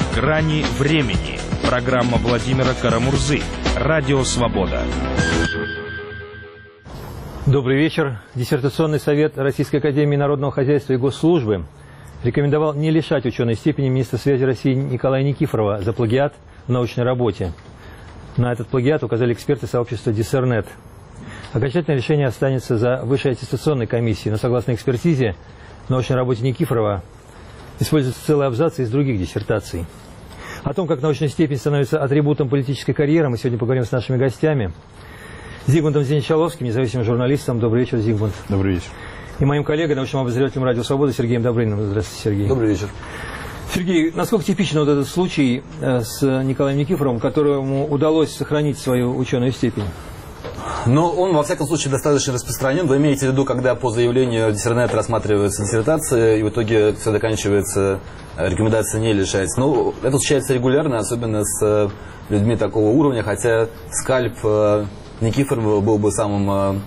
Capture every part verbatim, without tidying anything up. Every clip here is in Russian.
Грани времени. Программа Владимира Карамурзы. Радио «Свобода». Добрый вечер. Диссертационный совет Российской академии народного хозяйства и госслужбы рекомендовал не лишать ученой степени министра связи России Николая Никифорова за плагиат в научной работе. На этот плагиат указали эксперты сообщества Диссернет. Окончательное решение останется за высшей аттестационной комиссией, но согласно экспертизе в научной работе Никифорова используются целые абзацы из других диссертаций. О том, как научная степень становится атрибутом политической карьеры, мы сегодня поговорим с нашими гостями. Зигмундом Зеленчаловским, независимым журналистом. Добрый вечер, Зигмунд. Добрый вечер. И моим коллегой, научным обозревателем «Радио Свобода» Сергеем Добрыниным. Здравствуйте, Сергей. Добрый вечер. Сергей, насколько типичен вот этот случай с Николаем Никифоровым, которому удалось сохранить свою ученую степень? Ну, он, во всяком случае, достаточно распространен. Вы имеете в виду, когда по заявлению Диссернет рассматривается диссертация, и в итоге все заканчивается рекомендацией не лишать. Ну, это случается регулярно, особенно с людьми такого уровня, хотя скальп Никифорова был бы самым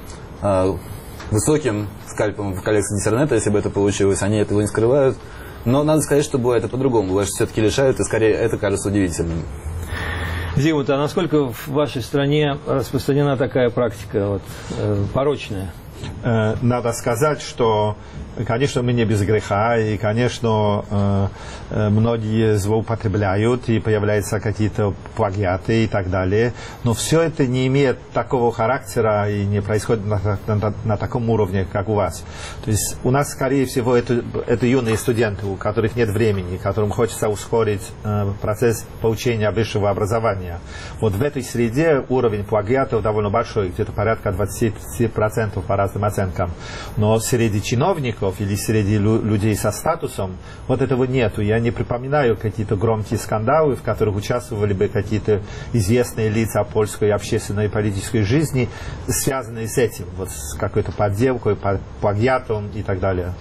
высоким скальпом в коллекции Диссернета, если бы это получилось. Они этого не скрывают. Но надо сказать, что бывает и по-другому. Бывает, что все-таки лишают, и скорее это кажется удивительным. Зигмунд, а насколько в вашей стране распространена такая практика, вот, э, порочная? Надо сказать, что, конечно, мы не без греха, и, конечно, многие злоупотребляют, и появляются какие-то плагиаты и так далее, но все это не имеет такого характера и не происходит на, на, на таком уровне, как у вас. То есть у нас, скорее всего, это, это юные студенты, у которых нет времени, которым хочется ускорить процесс получения высшего образования. Вот в этой среде уровень плагиатов довольно большой, где-то порядка двадцать процентов по разным оценкам. Но среди чиновников или среди людей со статусом вот этого нету. Я не припоминаю какие-то громкие скандалы, в которых участвовали бы какие-то известные лица польской общественной и политической жизни, связанные с этим, вот с какой-то подделкой, плагиатом и так далее.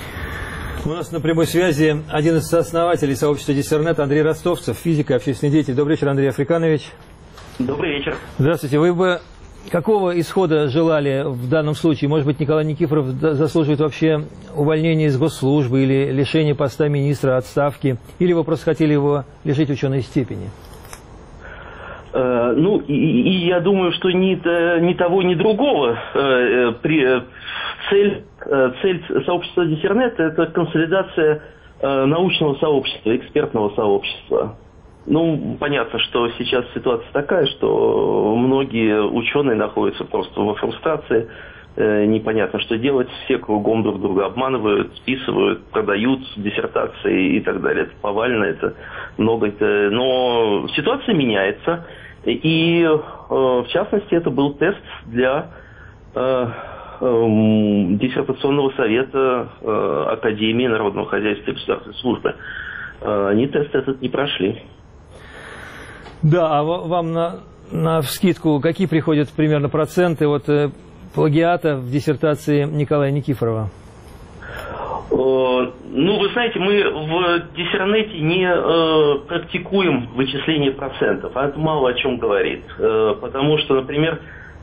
У нас на прямой связи один из сооснователей сообщества Диссернет Андрей Ростовцев, физик и общественный деятель. Добрый вечер, Андрей Африканович. Добрый вечер. Здравствуйте. Вы бы какого исхода желали в данном случае? Может быть, Николай Никифоров заслуживает вообще увольнения из госслужбы или лишения поста министра, отставки? Или вы просто хотели его лишить ученой степени? Э, ну, и, и я думаю, что ни, ни того, ни другого. Э, при, цель, э, цель сообщества Диссернет – это консолидация э, научного сообщества, экспертного сообщества. Ну, понятно, что сейчас ситуация такая, что многие ученые находятся просто во фрустрации, э, непонятно, что делать, все кругом друг друга обманывают, списывают, продают диссертации и так далее. Это повально, это много, это... но ситуация меняется, и э, в частности это был тест для э, э, диссертационного совета э, Академии народного хозяйства и государственной службы. Э, они тест этот не прошли. Да, а вам на, на вскидку какие приходят примерно проценты от э, плагиата в диссертации Николая Никифорова? Э, ну, вы знаете, мы в Диссернете не э, практикуем вычисление процентов, а это мало о чем говорит. Э, потому что, например,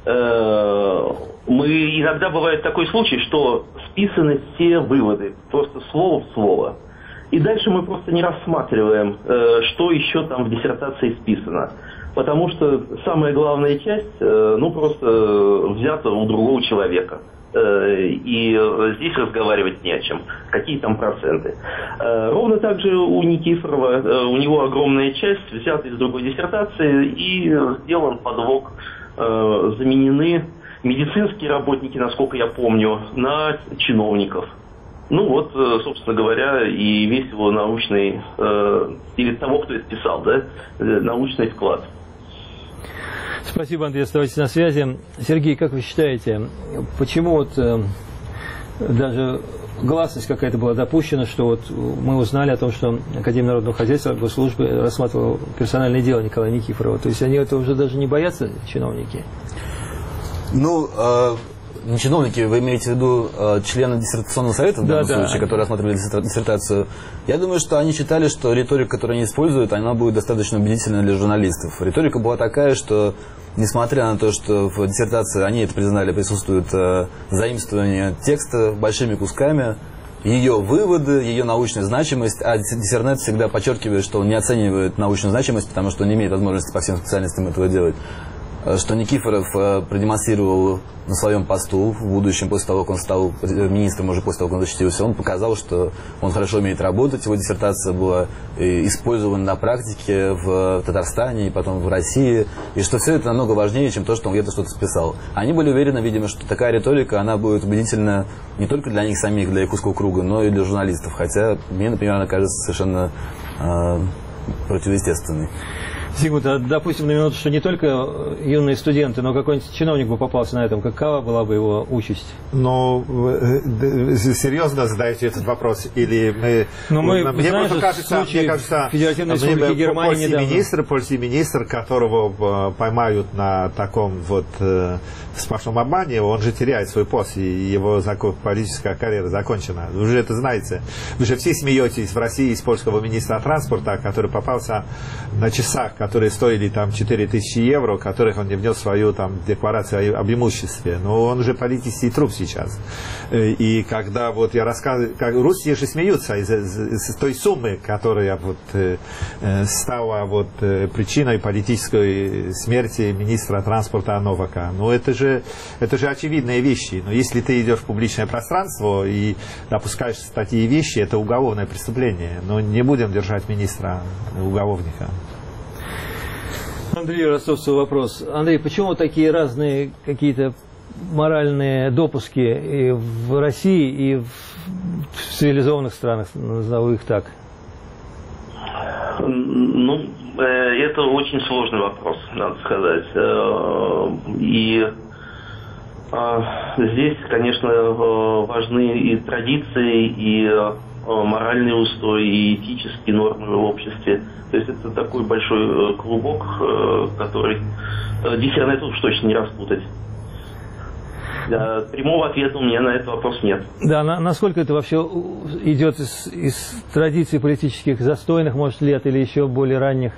э, мы иногда бывает такой случай, что списаны все выводы, просто слово в слово. И дальше мы просто не рассматриваем, э, что еще там в диссертации списано. Потому что самая главная часть, э, ну, просто взята у другого человека. Э, и здесь разговаривать не о чем. Какие там проценты. Э, ровно так же у Никифорова, э, у него огромная часть взята из другой диссертации и сделан подлог. Э, заменены медицинские работники, насколько я помню, на чиновников. Ну вот, собственно говоря, и весь его научный, э, или того, кто это писал, да, научный вклад. Спасибо, Андрей, оставайтесь на связи. Сергей, как вы считаете, почему вот э, даже гласность какая-то была допущена, что вот мы узнали о том, что Академия народного хозяйства госслужбы рассматривала персональное дело Николая Никифорова? То есть они это уже даже не боятся, чиновники? Ну, э... Не чиновники, вы имеете в виду э, члены диссертационного совета, в данном да, случае, да. которые рассматривали диссертацию. Я думаю, что они считали, что риторика, которую они используют, она будет достаточно убедительной для журналистов. Риторика была такая, что, несмотря на то, что в диссертации, они это признали, присутствует э, заимствование текста большими кусками, ее выводы, ее научная значимость, а Диссернет всегда подчеркивает, что он не оценивает научную значимость, потому что он не имеет возможности по всем специальностям этого делать. Что Никифоров продемонстрировал на своем посту в будущем, после того, как он стал министром, уже после того, как он защитился, он показал, что он хорошо умеет работать. Его диссертация была использована на практике в Татарстане и потом в России, и что все это намного важнее, чем то, что он где-то что-то списал. Они были уверены, видимо, что такая риторика, она будет убедительна не только для них самих, для их узкого круга, но и для журналистов. Хотя мне, например, она кажется совершенно э, противоестественной. Зигмунд, а допустим на минуту, что не только юные студенты, но какой-нибудь чиновник бы попался на этом, какова была бы его участь? Ну, серьезно задаете этот вопрос? Или мы... Ну, мы мне знаем, просто кажется, мне кажется, Федеративной Республики Германии польский недавно. министр, польский министр, которого поймают на таком вот сплошном обмане, он же теряет свой пост, и его политическая карьера закончена. Вы же это знаете. Вы же все смеетесь в России из польского министра транспорта, который попался на часах, которые стоили там четыре тысячи евро, которых он не внес в свою там декларацию об имуществе. Но он же политический труп сейчас. И когда вот я рассказываю, как русские же смеются из, из, из той суммы, которая вот э, стала вот причиной политической смерти министра транспорта Новака. Ну это же это же очевидные вещи. Но если ты идешь в публичное пространство и допускаешь такие вещи, это уголовное преступление. Но не будем держать министра уголовника. Андрею Ростовцеву вопрос. Андрей, почему такие разные какие-то моральные допуски и в России, и в цивилизованных странах, назову их так? Ну, это очень сложный вопрос, надо сказать. И здесь, конечно, важны и традиции, и моральные устои, и этические нормы в обществе. То есть это такой большой клубок, который Диссернету уж точно не распутать. Прямого ответа у меня на этот вопрос нет. Да, на, насколько это вообще идет из, из традиций политических застойных, может, лет или еще более ранних?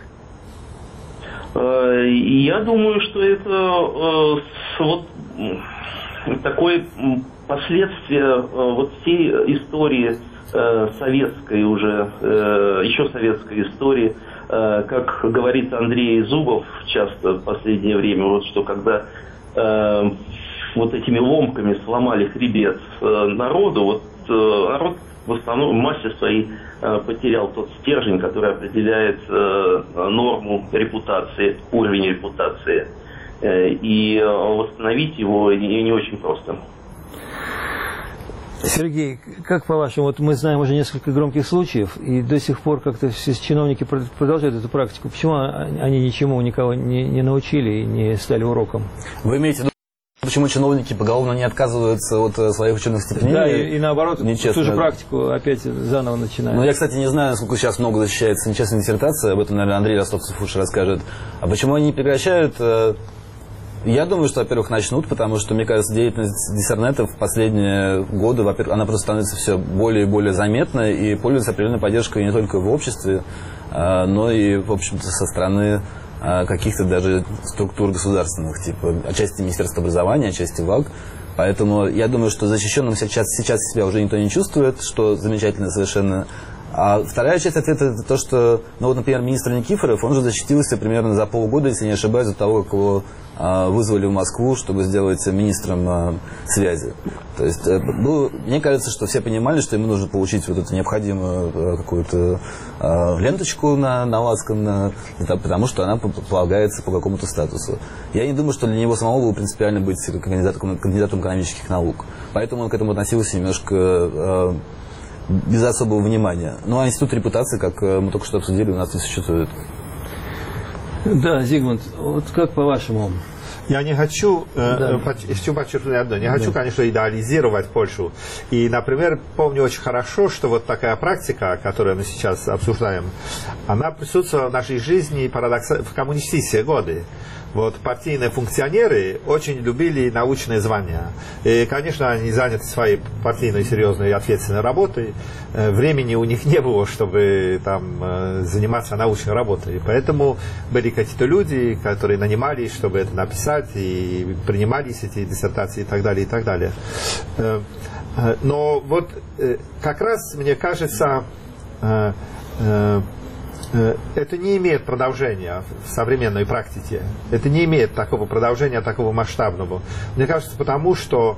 Я думаю, что это вот такое последствие вот всей истории советской уже, еще советской истории, как говорит Андрей Зубов часто в последнее время, вот что когда вот этими ломками сломали хребет народу, вот народ в основном в массе своей потерял тот стержень, который определяет норму репутации, уровень репутации, и восстановить его не, не очень просто. Сергей, как по-вашему, вот мы знаем уже несколько громких случаев, и до сих пор как-то все чиновники продолжают эту практику. Почему они ничему никого не, не научили и не стали уроком? Вы имеете в виду, почему чиновники поголовно не отказываются от своих ученых степеней? Да, и, и наоборот, нечестно. Ту же практику опять заново начинают. Ну, я, кстати, не знаю, сколько сейчас много защищается нечестной диссертации, об этом, наверное, Андрей Ростовцев лучше расскажет. А почему они не прекращают? Я думаю, что, во-первых, начнут, потому что, мне кажется, деятельность Диссернета в последние годы, во-первых, она просто становится все более и более заметной и пользуется определенной поддержкой не только в обществе, но и, в общем-то, со стороны каких-то даже структур государственных, типа отчасти Министерства образования, отчасти ВАГ. Поэтому я думаю, что защищенным сейчас, сейчас себя уже никто не чувствует, что замечательно совершенно. А вторая часть ответа – это то, что, ну вот, например, министр Никифоров, он же защитился примерно за полгода, если не ошибаюсь, до того, как его а, вызвали в Москву, чтобы сделать министром а, связи. То есть, а, ну, мне кажется, что все понимали, что ему нужно получить вот эту необходимую а, какую-то а, ленточку на, на ласком, на, потому что она полагается по какому-то статусу. Я не думаю, что для него самого было принципиально быть кандидатом, кандидатом экономических наук. Поэтому он к этому относился немножко... А, без особого внимания. Ну, а институт репутации, как мы только что обсудили, у нас не существует. Да, Зигмунд, вот как по-вашему? Я не хочу, да. э, хочу подчеркнуть одно, не хочу, да. конечно, идеализировать Польшу. И, например, помню очень хорошо, что вот такая практика, которую мы сейчас обсуждаем, она присутствовала в нашей жизни парадокс... в коммунистические годы. Вот партийные функционеры очень любили научные звания. И, конечно, они заняты своей партийной, серьезной и ответственной работой. Времени у них не было, чтобы там заниматься научной работой. Поэтому были какие-то люди, которые нанимались, чтобы это написать, и принимались эти диссертации и так далее, и так далее. Но вот как раз, мне кажется, это не имеет продолжения в современной практике. Это не имеет такого продолжения, такого масштабного. Мне кажется, потому что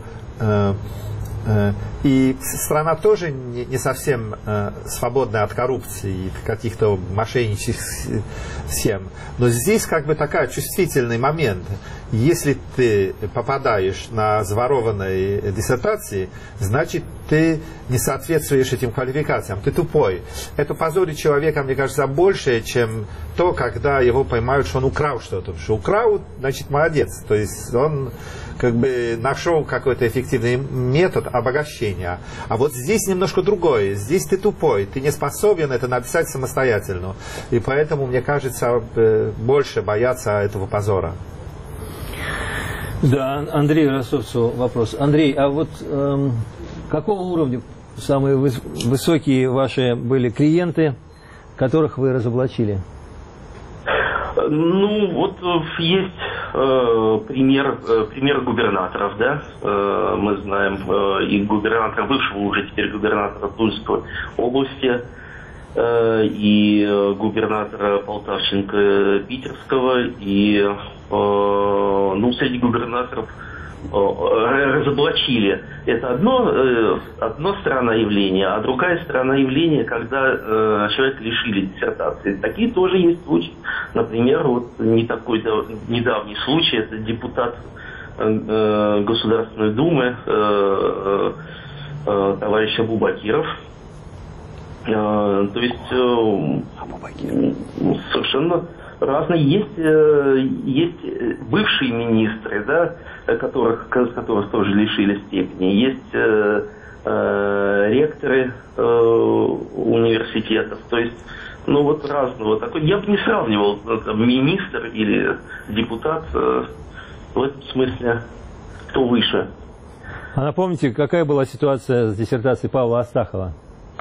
и страна тоже не, не совсем э, свободная от коррупции и каких-то мошеннических схем. Но здесь как бы такой чувствительный момент. Если ты попадаешь на заворованной диссертации, значит ты не соответствуешь этим квалификациям, ты тупой. Это позорит человека, мне кажется, больше, чем то, когда его поймают, что он украл что-то. Что украл, значит молодец. То есть он как бы нашел какой-то эффективный метод обогащения. А вот здесь немножко другое. Здесь ты тупой, ты не способен это написать самостоятельно. И поэтому, мне кажется, больше боятся этого позора. Да, Андрею Ростовцеву вопрос. Андрей, а вот эм, какого уровня самые выс высокие ваши были клиенты, которых вы разоблачили? Ну, вот есть э, пример, э, пример губернаторов, да, э, мы знаем, э, и губернатора, бывшего уже теперь губернатора Тульской области, э, и губернатора Полтавченко-Питерского, и, э, ну, среди губернаторов разоблачили. Это одно, одно сторона явления, а другая сторона явления, когда э, человека лишили диссертации. Такие тоже есть случаи. Например, вот не такой недавний случай, это депутат э, Государственной Думы э, э, товарищ Абубакиров. Э, то есть э, совершенно разные. Есть, э, есть бывшие министры, да, которых, которых тоже лишили степени. Есть э, э, ректоры э, университетов. То есть, ну вот разного такой. Я бы не сравнивал там, министр или депутат э, в этом смысле, кто выше. А напомните, какая была ситуация с диссертацией Павла Астахова?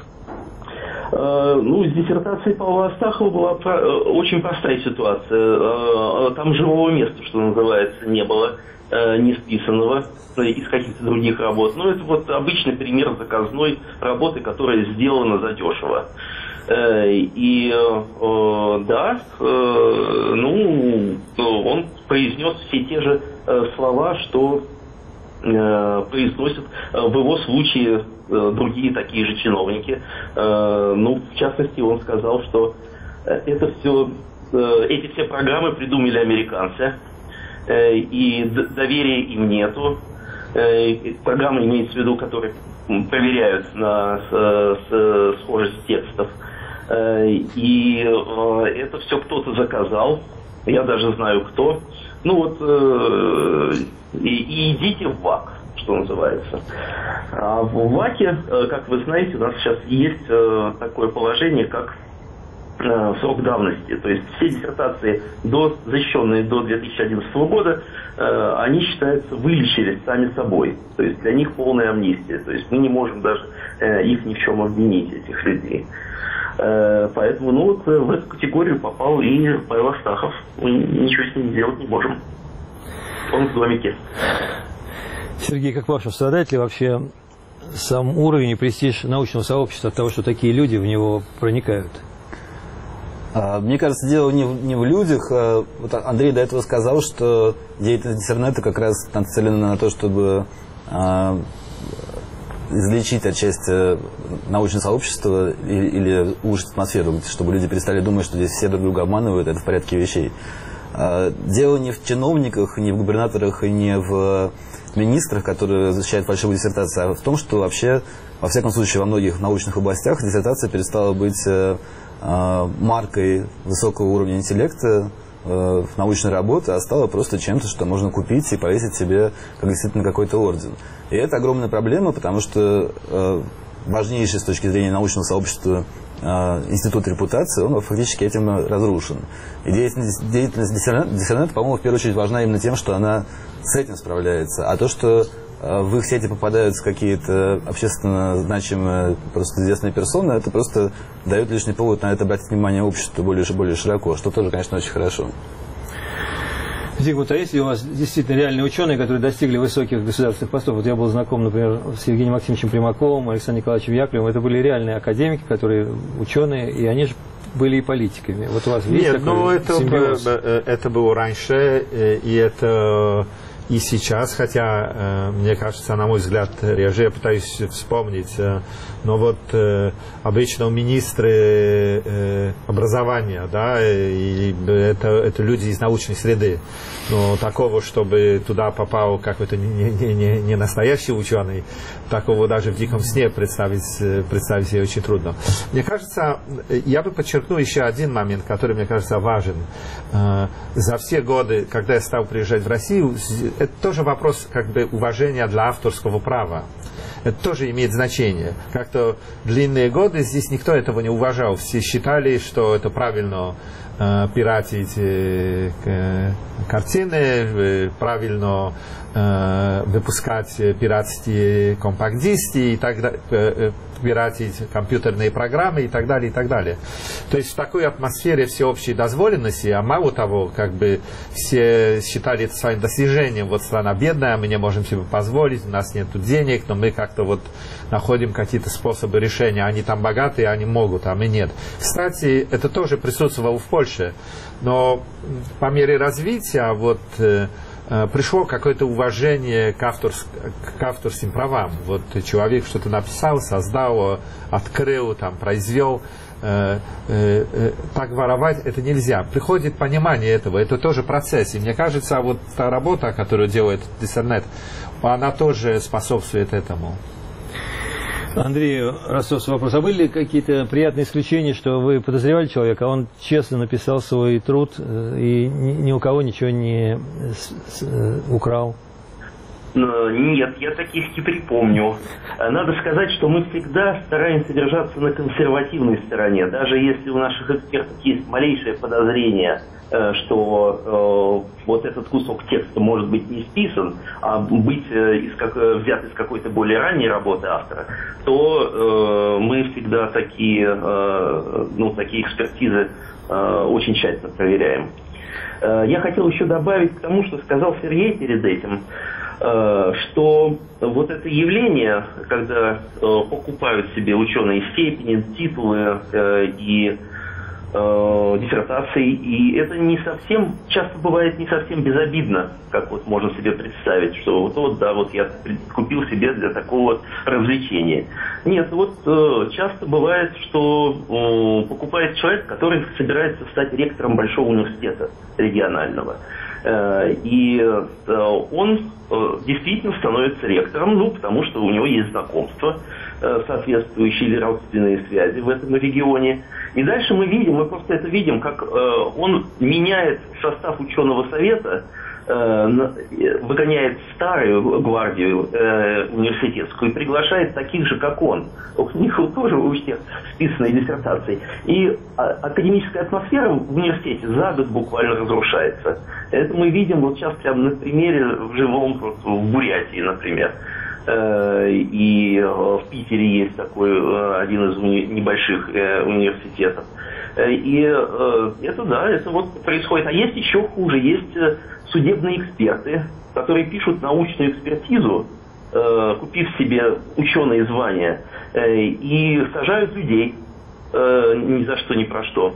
Ну, с диссертацией Павла Астахова была очень простая ситуация. Там живого места, что называется, не было, не списанного из каких-то других работ. Ну, это вот обычный пример заказной работы, которая сделана задешево. И да, ну, он произнес все те же слова, что произносят в его случае другие такие же чиновники. Ну, в частности, он сказал, что это все, эти все программы придумали американцы, и доверия им нету. Программы имеется в виду, которые проверяют на схожесть текстов. И это все кто-то заказал, я даже знаю кто. Ну вот, и, и идите в ВАК, что называется. А в ВАКе, как вы знаете, у нас сейчас есть такое положение, как срок давности. То есть все диссертации, до, защищенные до две тысячи одиннадцатого года, они считаются вылечились сами собой. То есть для них полная амнистия. То есть мы не можем даже их ни в чем обвинить, этих людей. Поэтому, ну вот в эту категорию попал и Павел Астахов. Мы ничего с ним сделать не можем. Он в домике. Сергей, как ваше, страдает ли вообще сам уровень и престиж научного сообщества от того, что такие люди в него проникают? Мне кажется, дело не в, не в людях. Вот Андрей до этого сказал, что деятельность диссернета как раз нацелена на то, чтобы излечить отчасти научное сообщество или, или улучшить атмосферу, чтобы люди перестали думать, что здесь все друг друга обманывают, это в порядке вещей. Дело не в чиновниках, не в губернаторах и не в министрах, которые защищают фальшивую диссертацию, а в том, что вообще, во всяком случае, во многих научных областях диссертация перестала быть маркой высокого уровня интеллекта в научной работе, а стала просто чем-то, что можно купить и повесить себе как действительно какой-то орден. И это огромная проблема, потому что э, важнейший с точки зрения научного сообщества э, институт репутации, он фактически этим разрушен. И деятельность, деятельность диссернета, по-моему, в первую очередь важна именно тем, что она с этим справляется. А то, что э, в их сети попадаются какие-то общественно значимые, просто известные персоны, это просто дает лишний повод на это обратить внимание общества более, более широко, что тоже, конечно, очень хорошо. Зигмунд, а есть ли у вас действительно реальные ученые, которые достигли высоких государственных постов? Вот я был знаком, например, с Евгением Максимовичем Примаковым, Александром Николаевичем Яковлевым. Это были реальные академики, которые ученые, и они же были и политиками. Вот у вас есть Нет, такой ну это, симбиоз? это было раньше, и это и сейчас, хотя, мне кажется, на мой взгляд, реже, я пытаюсь вспомнить, но вот обычно министры образования, да, и это, это люди из научной среды, но такого, чтобы туда попал какой-то не, не, не, не настоящий ученый, такого даже в диком сне представить, представить себе очень трудно. Мне кажется, я бы подчеркнул еще один момент, который, мне кажется, важен. За все годы, когда я стал приезжать в Россию, это тоже вопрос как бы уважения для авторского права. Это тоже имеет значение. Как-то длинные годы здесь никто этого не уважал. Все считали, что это правильно э, пиратить э, картины, э, правильно э, выпускать пиратские компакт-диски и так далее, э, пиратить компьютерные программы и так далее, и так далее. То есть в такой атмосфере всеобщей дозволенности, а мало того, как бы все считали это своим достижением. Вот страна бедная, мы не можем себе позволить, у нас нет денег, но мы как-то вот находим какие-то способы решения. Они там богатые, они могут, а мы нет. Кстати, это тоже присутствовало в Польше. Но по мере развития вот пришло какое-то уважение к, авторск... к авторским правам. Вот человек что-то написал, создал, открыл, там, произвел. Э, э, э, так воровать это нельзя. Приходит понимание этого. Это тоже процесс. И мне кажется, вот та работа, которую делает Диссернет, она тоже способствует этому. Андрей, Ростов, вопрос. А были ли какие-то приятные исключения, что вы подозревали человека, а он честно написал свой труд и ни у кого ничего не украл? Нет, я таких не припомню. Надо сказать, что мы всегда стараемся держаться на консервативной стороне. Даже если у наших экспертов есть малейшее подозрение, что э, вот этот кусок текста может быть не списан, а быть э, из как, взят из какой-то более ранней работы автора, то э, мы всегда такие, э, ну, такие экспертизы э, очень тщательно проверяем. Э, я хотел еще добавить к тому, что сказал Сергей перед этим, э, что вот это явление, когда э, покупают себе ученые степени, титулы э, и диссертаций, и это не совсем, часто бывает не совсем безобидно, как вот можно себе представить, что вот, вот да, вот я купил себе для такого развлечения. Нет, вот э, часто бывает, что э, покупает человек, который собирается стать ректором большого университета регионального. Э, и э, он э, действительно становится ректором, ну, потому что у него есть знакомство, э, соответствующие или родственные связи в этом регионе. И дальше мы видим, мы просто это видим, как э, он меняет состав ученого совета, э, выгоняет старую гвардию э, университетскую и приглашает таких же, как он. У них тоже у всех списанные диссертации. И а, академическая атмосфера в университете за год буквально разрушается. Это мы видим вот сейчас прямо на примере в живом, просто в Бурятии, например. И в Питере есть такой один из уни- небольших э, университетов. И э, это да, это вот происходит. А есть еще хуже, есть судебные эксперты, которые пишут научную экспертизу, э, купив себе ученые звания, э, и сажают людей э, ни за что, ни про что.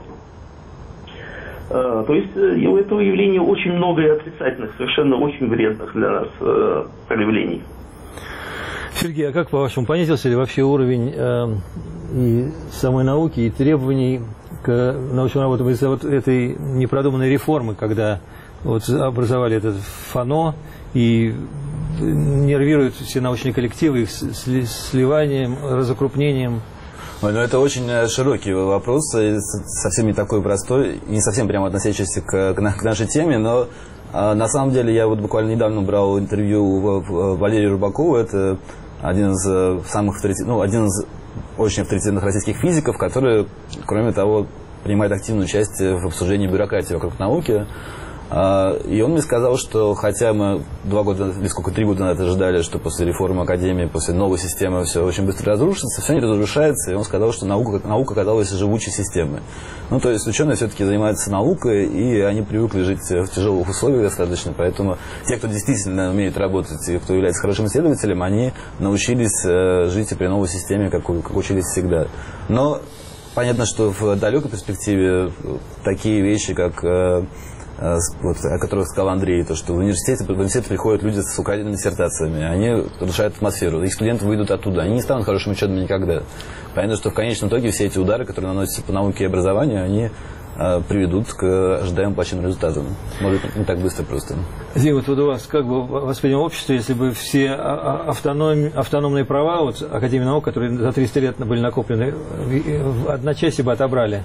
Э, то есть э, у этого явления очень много и отрицательных, совершенно очень вредных для нас э, проявлений. Сергей, а как, по-вашему, понизился ли вообще уровень э, и самой науки, и требований к научной работе из-за вот этой непродуманной реформы, когда вот образовали этот ФАНО и нервируют все научные коллективы их сливанием, разукрупнением? Ой, ну это очень широкий вопрос, совсем не такой простой, не совсем прямо относящийся к, к нашей теме, но на самом деле я вот буквально недавно брал интервью у Валерия Рубакова, это один из самых авторитетных, ну, один из очень авторитетных российских физиков, который, кроме того, принимает активное участие в обсуждении бюрократии вокруг науки. И он мне сказал, что хотя мы два года, или сколько, три года назад ожидали, что после реформы Академии, после новой системы все очень быстро разрушится, все не разрушается, и он сказал, что наука, наука оказалась живучей системой. Ну, то есть ученые все-таки занимаются наукой, и они привыкли жить в тяжелых условиях достаточно, поэтому те, кто действительно умеет работать и кто является хорошим исследователем, они научились жить при новой системе, как, как учились всегда. Но понятно, что в далекой перспективе такие вещи, как... Вот, о которых сказал Андрей, то, что в университете, в университет приходят люди с украденными диссертациями, они разрушают атмосферу, их студенты выйдут оттуда, они не станут хорошими учеными никогда. Понятно, что в конечном итоге все эти удары, которые наносятся по науке и образованию, они э, приведут к ожидаемым плохим результатам. Может, не так быстро просто. Зим, вот у вас как бы восприняло общество, если бы все автоном, автономные права вот, Академии наук, которые за триста лет были накоплены, в одночасье бы отобрали?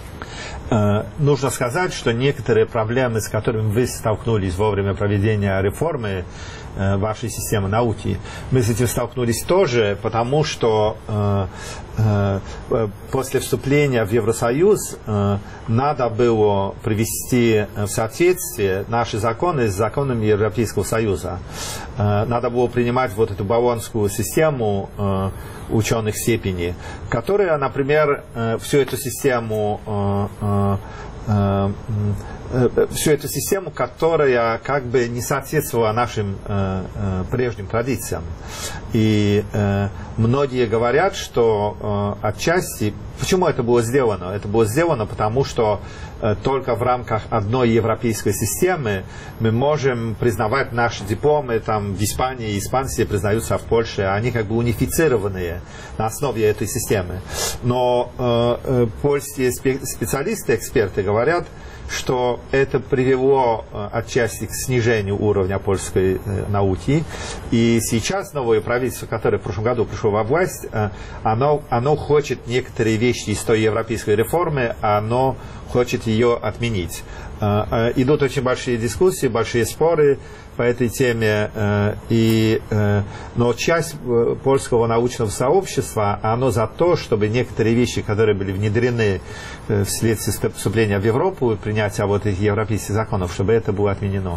Нужно сказать, что некоторые проблемы, с которыми вы столкнулись во время проведения реформы вашей системы науки, мы с этим столкнулись тоже, потому что э, э, после вступления в Евросоюз э, надо было привести в соответствие наши законы с законами Европейского Союза. Э, надо было принимать вот эту болонскую систему э, ученых степеней, которая, например, э, всю эту систему э, э, всю эту систему, которая как бы не соответствовала нашим э, э, прежним традициям. И э, многие говорят, что э, отчасти... Почему это было сделано? Это было сделано потому, что э, только в рамках одной европейской системы мы можем признавать наши дипломы там, в Испании, испанские признаются в Польше, они как бы унифицированные на основе этой системы. Но э, э, польские специалисты, эксперты говорят, что это привело э, отчасти к снижению уровня польской э, науки. И сейчас новое правительство, которое в прошлом году пришло во власть, э, оно, оно хочет некоторые вещи из той европейской реформы, оно хочет ее отменить. Э, э, идут очень большие дискуссии, большие споры по этой теме, э, и, э, но часть польского научного сообщества, оно за то, чтобы некоторые вещи, которые были внедрены э, вследствие вступления в Европу, принятия вот этих европейских законов, чтобы это было отменено.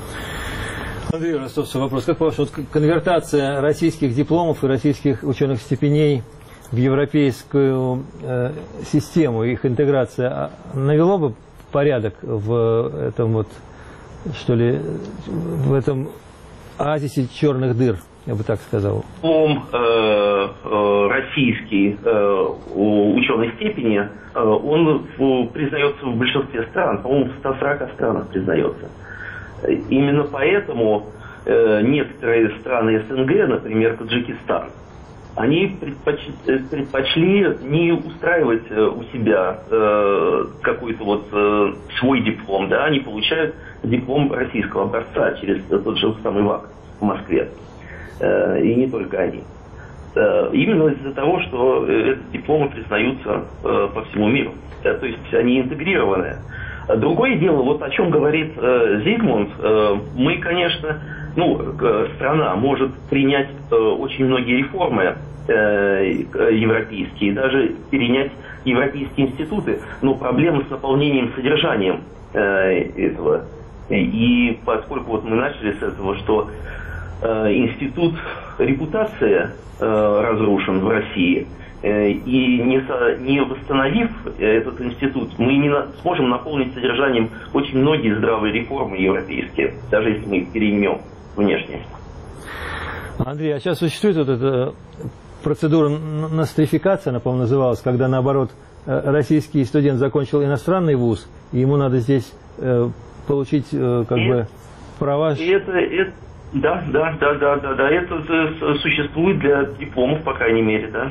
Андрей Ростовцев, вопрос. Как по-вашему, вот конвертация российских дипломов и российских ученых степеней в европейскую э, систему, их интеграция, навело бы порядок в этом вот, что ли, в этом оазисе черных дыр, я бы так сказал? Диплом э, э, российский э, ученой степени, э, он в, признается в большинстве стран, по-моему, в ста сорока странах признается. Именно поэтому э, некоторые страны СНГ, например, Таджикистан, они предпоч... предпочли не устраивать у себя э, какой-то вот э, свой диплом, да, они получают диплом российского образца через тот же самый ВАК в Москве. Э, и не только они. Э, именно из-за того, что эти дипломы признаются э, по всему миру. Да, то есть они интегрированные. Другое дело, вот о чем говорит э, Зигмунд, э, мы, конечно, ну, э, страна может принять э, очень многие реформы э, европейские, даже перенять европейские институты, но проблема с наполнением содержанием э, этого. И поскольку вот мы начали с этого, что э, институт репутации э, разрушен в России, и не, со, не восстановив этот институт, мы не на, сможем наполнить содержанием очень многие здравые реформы европейские, даже если мы их переймем внешне. Андрей, а сейчас существует вот эта процедура нострификации, она, по-моему, называлась, когда, наоборот, российский студент закончил иностранный вуз, и ему надо здесь э, получить э, как и, бы права... И это, это, да, да, да, да, да, да, это существует для дипломов, по крайней мере, да.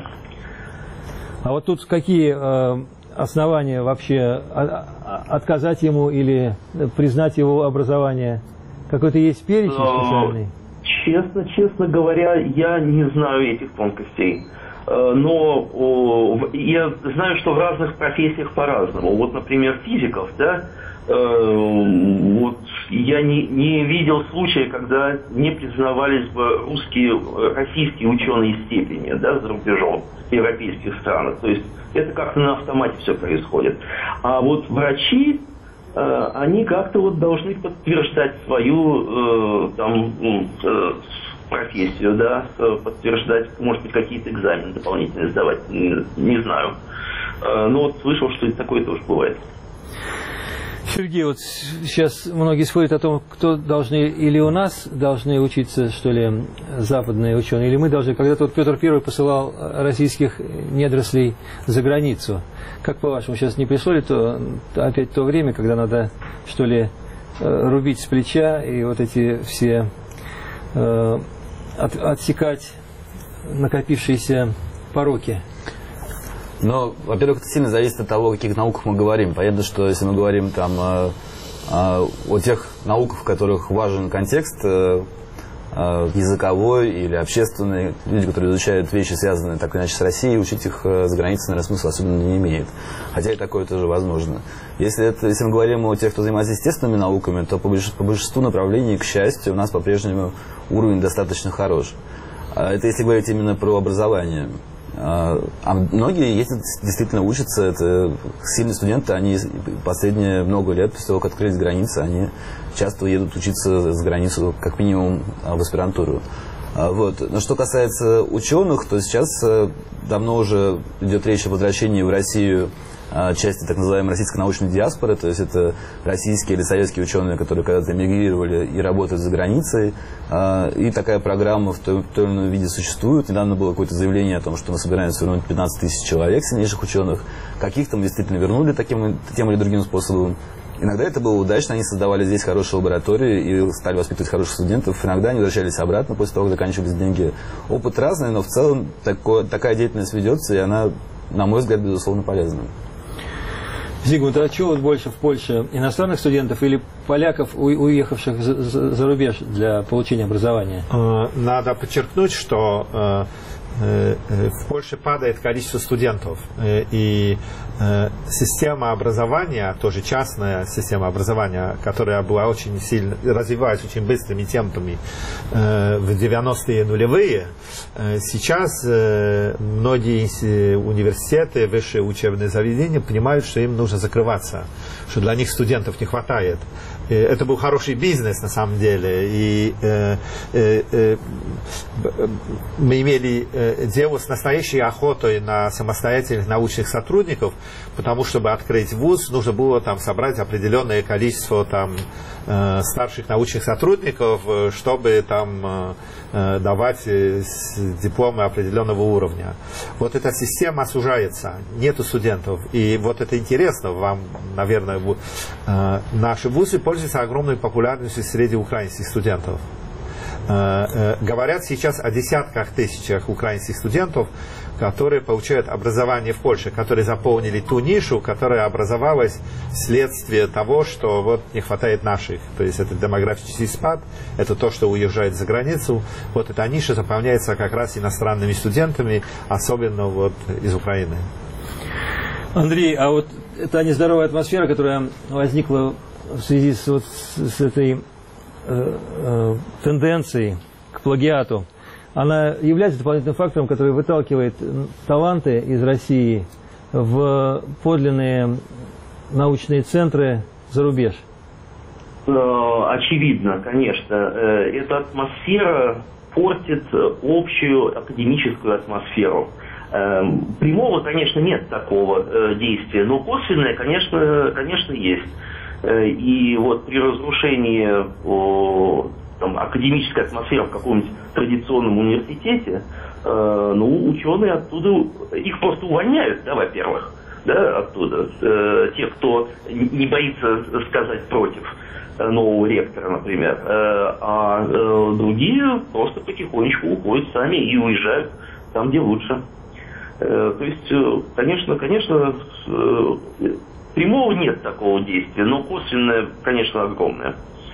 А вот тут какие э, основания вообще отказать ему или признать его образование? Какой-то есть перечень специальный? Честно, честно говоря, я не знаю этих тонкостей. Но я знаю, что в разных профессиях по-разному. Вот, например, физиков, да, вот я не, не видел случая, когда не признавались бы русские, российские ученые степени, да, за рубежом в европейских странах. То есть это как-то на автомате все происходит. А вот врачи, они как-то вот должны подтверждать свою там, профессию, да, подтверждать, может быть, какие-то экзамены дополнительные сдавать, не, не знаю. Но вот слышал, что такое тоже бывает. Сергей, вот сейчас многие спорят о том, кто должны, или у нас должны учиться, что ли, западные ученые, или мы должны. Когда-то вот Петр Первый посылал российских недорослей за границу. Как по-вашему, сейчас не пришло ли то, опять то время, когда надо, что ли, рубить с плеча и вот эти все э, от, отсекать накопившиеся пороки? Но, во-первых, это сильно зависит от того, о каких науках мы говорим. Понятно, что если мы говорим там о, о, о тех науках, в которых важен контекст э, э, языковой или общественный, люди, которые изучают вещи, связанные так или иначе с Россией, учить их за границей, наверное, смысла особенно не имеет. Хотя и такое тоже возможно. Если, это, если мы говорим о тех, кто занимается естественными науками, то по большинству, по большинству направлений, к счастью, у нас по-прежнему уровень достаточно хорош. Это если говорить именно про образование. А многие ездят, действительно учатся, это сильные студенты, они последние много лет, после того, как открылись границы, они часто едут учиться за границу, как минимум, в аспирантуру. Вот. Но что касается ученых, то сейчас давно уже идет речь о возвращении в Россию части так называемой российской научной диаспоры, то есть это российские или советские ученые, которые когда-то эмигрировали и работают за границей. И такая программа в том или ином виде существует. Недавно было какое-то заявление о том, что мы собираемся вернуть пятнадцать тысяч человек, сильнейших ученых. Каких-то мы действительно вернули таким, тем или другим способом. Иногда это было удачно, они создавали здесь хорошие лаборатории и стали воспитывать хороших студентов. Иногда они возвращались обратно после того, как заканчивались деньги. Опыт разный, но в целом такое, такая деятельность ведется, и она, на мой взгляд, безусловно полезна. Зигмунд, а что вот больше в Польше, иностранных студентов или поляков, уехавших за, за, за рубеж для получения образования? Надо подчеркнуть, что в Польше падает количество студентов, и система образования, тоже частная система образования, которая была очень сильно, развивалась очень быстрыми темпами в девяностые нулевые, сейчас многие университеты, высшие учебные заведения понимают, что им нужно закрываться, что для них студентов не хватает. Это был хороший бизнес на самом деле, и э, э, э, мы имели э, дело с настоящей охотой на самостоятельных научных сотрудников, потому что, чтобы открыть вуз, нужно было там собрать определенное количество там, э, старших научных сотрудников, чтобы там э, давать э, дипломы определенного уровня. Вот эта система сужается, нету студентов, и вот это интересно вам, наверное, э, наши вузы пользуются огромной популярностью среди украинских студентов. Говорят сейчас о десятках тысячах украинских студентов, которые получают образование в Польше, которые заполнили ту нишу, которая образовалась вследствие того, что вот не хватает наших. То есть это демографический спад, это то, что уезжает за границу. Вот эта ниша заполняется как раз иностранными студентами, особенно вот из Украины. Андрей, а вот эта нездоровая атмосфера, которая возникла в связи с, вот, с этой э, э, тенденцией к плагиату, она является дополнительным фактором, который выталкивает таланты из России в подлинные научные центры за рубеж? Очевидно, конечно. Эта атмосфера портит общую академическую атмосферу. Прямого, конечно, нет такого действия, но косвенное, конечно, конечно, есть. И вот при разрушении о, там, академической атмосферы в каком-нибудь традиционном университете, э, ну, ученые оттуда, их просто увольняют, да, во-первых, да, оттуда. Э, те, кто не боится сказать против нового ректора, например. Э, а э, другие просто потихонечку уходят сами и уезжают там, где лучше. Э, то есть, конечно, конечно... Э, прямого нет такого действия, но косвенное, конечно, огромное.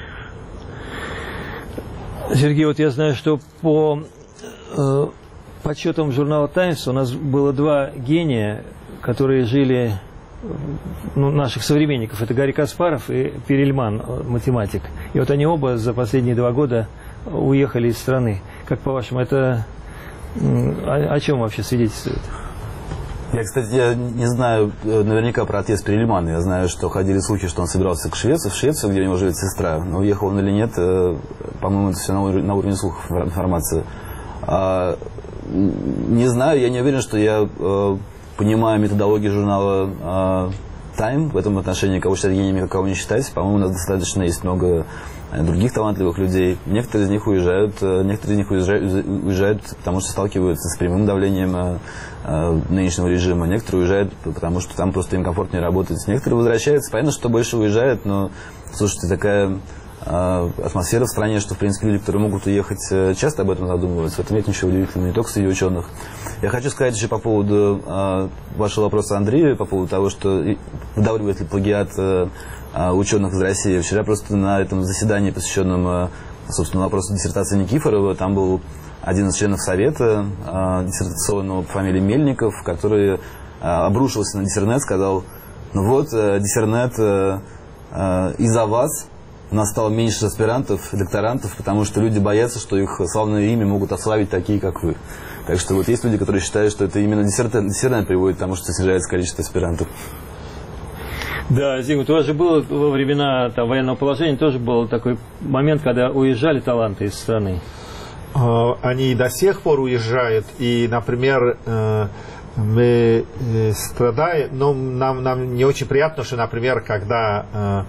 Сергей, вот я знаю, что по э, подсчетам журнала «Таймс» у нас было два гения, которые жили, ну, наших современников. Это Гарри Каспаров и Перельман, математик. И вот они оба за последние два года уехали из страны. Как по-вашему, это о, о чем вообще свидетельствует? Я, кстати, я не знаю наверняка про отъезд Перельмана. Я знаю, что ходили слухи, что он собирался к Швеции, в Швецию, где у него живет сестра. Но уехал он или нет, по-моему, это все на уровне, на уровне слухов информации. А, не знаю, я не уверен, что я э, понимаю методологию журнала э, Time в этом отношении, кого считать гениями, кого не считать. По-моему, у нас достаточно есть много других талантливых людей. Некоторые из них уезжают, некоторые из них уезжают, уезжают потому что сталкиваются с прямым давлением э, э, нынешнего режима. Некоторые уезжают, потому что там просто им комфортнее работать. Некоторые возвращаются. Понятно, что больше уезжают, но, слушайте, такая э, атмосфера в стране, что, в принципе, люди, которые могут уехать, часто об этом задумываются. В этом нет ничего удивительного, не только среди ученых. Я хочу сказать еще по поводу э, вашего вопроса, Андрею, по поводу того, что выдавливает ли плагиат э, ученых из России. Вчера просто на этом заседании, посвященном, собственно, вопросу диссертации Никифорова, там был один из членов совета э, диссертационного по фамилии Мельников, который э, обрушился на Диссернет, сказал: ну вот, э, Диссернет, э, э, из-за вас у нас стало меньше аспирантов, докторантов, потому что люди боятся, что их славное имя могут ославить такие, как вы. Так что вот есть люди, которые считают, что это именно Диссернет, Диссернет приводит к тому, что снижается количество аспирантов. Да, Зигмунд, у вас же было во времена там, военного положения, тоже был такой момент, когда уезжали таланты из страны. Они до сих пор уезжают, и, например, мы страдаем, но нам, нам не очень приятно, что, например, когда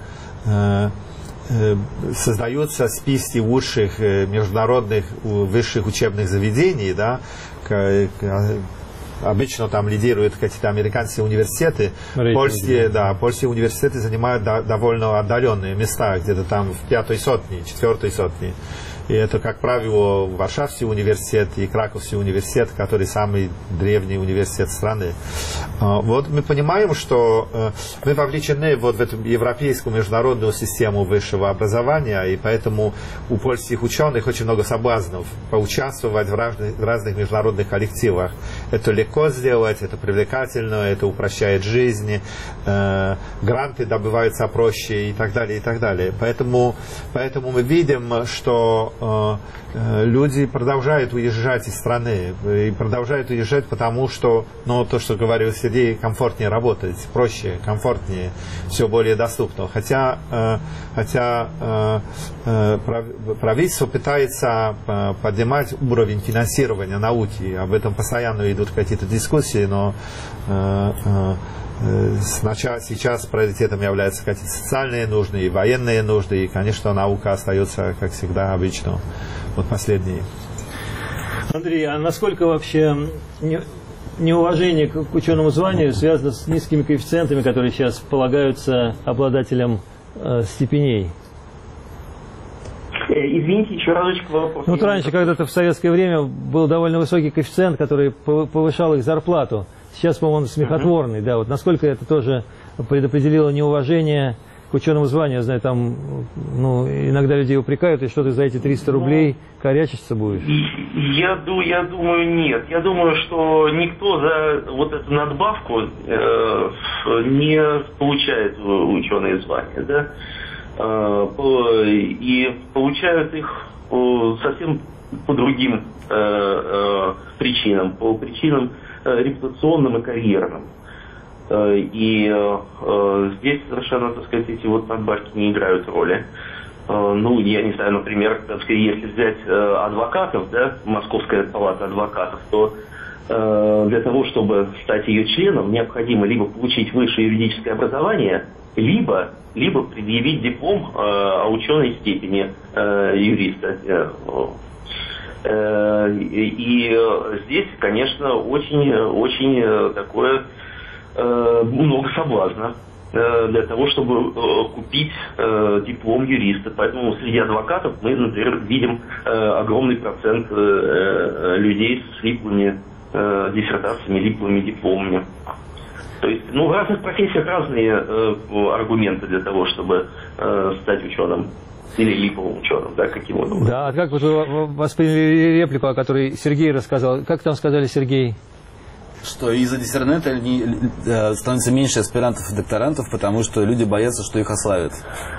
создаются списки лучших международных высших учебных заведений, да, обычно там лидируют какие-то американские университеты. Польские, да, польские университеты занимают до, довольно отдаленные места, где-то там в пятой сотне, четвертой сотне. И это, как правило, Варшавский университет и Краковский университет, который самый древний университет страны. Вот мы понимаем, что мы вовлечены вот в эту европейскую международную систему высшего образования, и поэтому у польских ученых очень много соблазнов поучаствовать в разных, в разных международных коллективах. Это легко сделать, это привлекательно, это упрощает жизнь, э, гранты добываются проще и так далее, и так далее. Поэтому, поэтому мы видим, что люди продолжают уезжать из страны. И продолжают уезжать, потому что, ну, то, что говорил Сергей, комфортнее работать, проще, комфортнее, все более доступно. Хотя, хотя правительство пытается поднимать уровень финансирования науки. Об этом постоянно идут какие-то дискуссии, но Сначала, сейчас приоритетом являются какие-то социальные нужды и военные нужды, и, конечно, наука остается, как всегда, обычно, вот последней. Андрей, а насколько вообще неуважение к ученому званию связано с низкими коэффициентами, которые сейчас полагаются обладателям э, степеней? Извините, еще разочек вопрос. Ну, вот раньше, когда-то в советское время был довольно высокий коэффициент, который повышал их зарплату. Сейчас, по-моему, он смехотворный, да, вот насколько это тоже предопределило неуважение к ученому званию. Я знаю, там, ну, иногда людей упрекают, и что ты за эти триста рублей корячиться будешь? Я, я думаю, нет. Я думаю, что никто за вот эту надбавку э, не получает ученые звания, да, э, и получают их совсем по другим э, э, причинам, по причинам репутационным и карьерным. И э, здесь совершенно, так сказать, эти вот надбавки не играют роли. Э, ну, я не знаю, например, так сказать, если взять э, адвокатов, да, Московская палата адвокатов, то э, для того, чтобы стать ее членом, необходимо либо получить высшее юридическое образование, либо, либо предъявить диплом э, о ученой степени э, юриста. И здесь, конечно, очень, очень такое много соблазна для того, чтобы купить диплом юриста. Поэтому среди адвокатов мы, например, видим огромный процент людей с липовыми диссертациями, липовыми дипломами. То есть, ну, в разных профессиях разные аргументы для того, чтобы стать ученым. Или липовым ученым, да, каким образом. Да, а как вот вы восприняли реплику, о которой Сергей рассказал? Как там сказали, Сергей? Что из-за диссернета становится меньше аспирантов и докторантов, потому что люди боятся, что их ославят.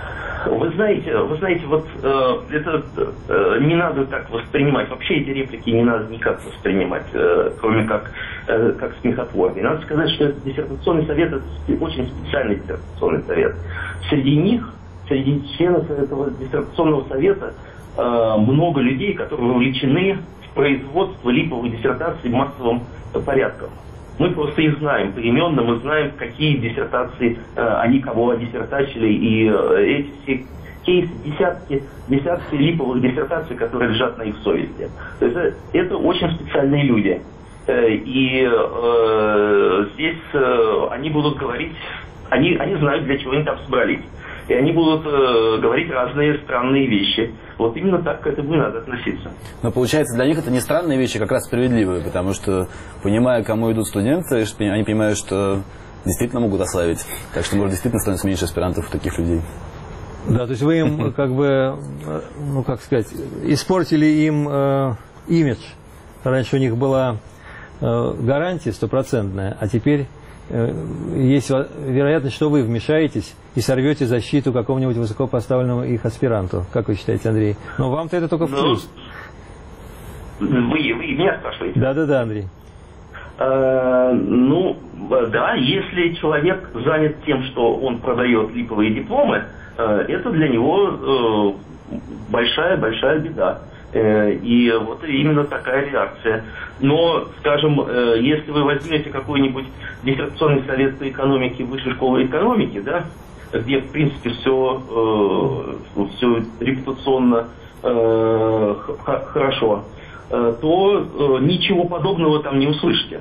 Вы знаете, вы знаете, вот э, это э, не надо так воспринимать. Вообще эти реплики не надо никак воспринимать, э, кроме как, э, как смехотворные. Надо сказать, что этот диссертационный совет – это очень специальный диссертационный совет. Среди них, среди членов этого диссертационного совета э, много людей, которые вовлечены в производство липовых диссертаций массовым порядком. Мы просто их знаем поименно, мы знаем, какие диссертации э, они кого диссертачили, и э, эти все кейсы, десятки, десятки липовых диссертаций, которые лежат на их совести. То есть, это, это очень специальные люди. Э, и э, здесь э, они будут говорить, они, они знают, для чего они там собрались. И они будут э, говорить разные странные вещи. Вот именно так к этому и надо относиться. Но получается, для них это не странные вещи, а как раз справедливые, потому что, понимая, кому идут студенты, они понимают, что действительно могут ославить. Так что, может, действительно становится меньше аспирантов у таких людей. Да, то есть вы им, как бы, ну, как сказать, испортили им э, имидж. Раньше у них была э, гарантия стопроцентная, а теперь э, есть вероятность, что вы вмешаетесь и сорвете защиту какому-нибудь высокопоставленному их аспиранту. Как вы считаете, Андрей? Но вам-то это только в плюс. Вы, вы меня спрашиваете? Да-да-да, Андрей. Э, ну, да, если человек занят тем, что он продает липовые дипломы, э, это для него большая-большая э, беда. Э, и вот именно такая реакция. Но, скажем, э, если вы возьмете какой-нибудь диссертационный совет по экономике Высшей школы экономики, да, где, в принципе, все, э, все репутационно э, хорошо, э, то э, ничего подобного там не услышите.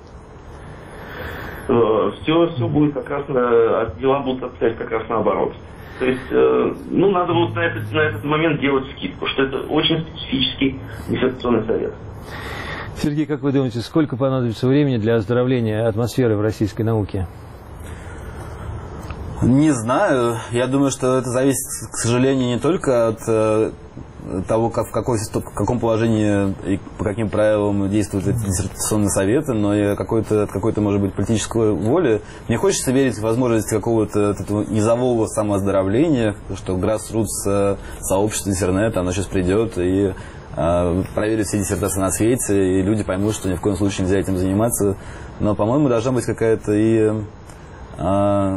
Э, все, все будет как раз, на, дела будут обстоять как раз наоборот. То есть, э, ну, надо вот на этот, на этот момент делать скидку, что это очень специфический диссертационный совет. Сергей, как вы думаете, сколько понадобится времени для оздоровления атмосферы в российской науке? Не знаю. Я думаю, что это зависит, к сожалению, не только от э, того, как, в, какой, в каком положении и по каким правилам действуют эти диссертационные советы, но и какой-то, от какой-то, может быть, политической воли. Мне хочется верить в возможность какого-то этого низового самооздоровления, что grassroots сообщество интернета, оно сейчас придет и э, проверит все диссертации на свете, и люди поймут, что ни в коем случае нельзя этим заниматься. Но, по-моему, должна быть какая-то и... Э,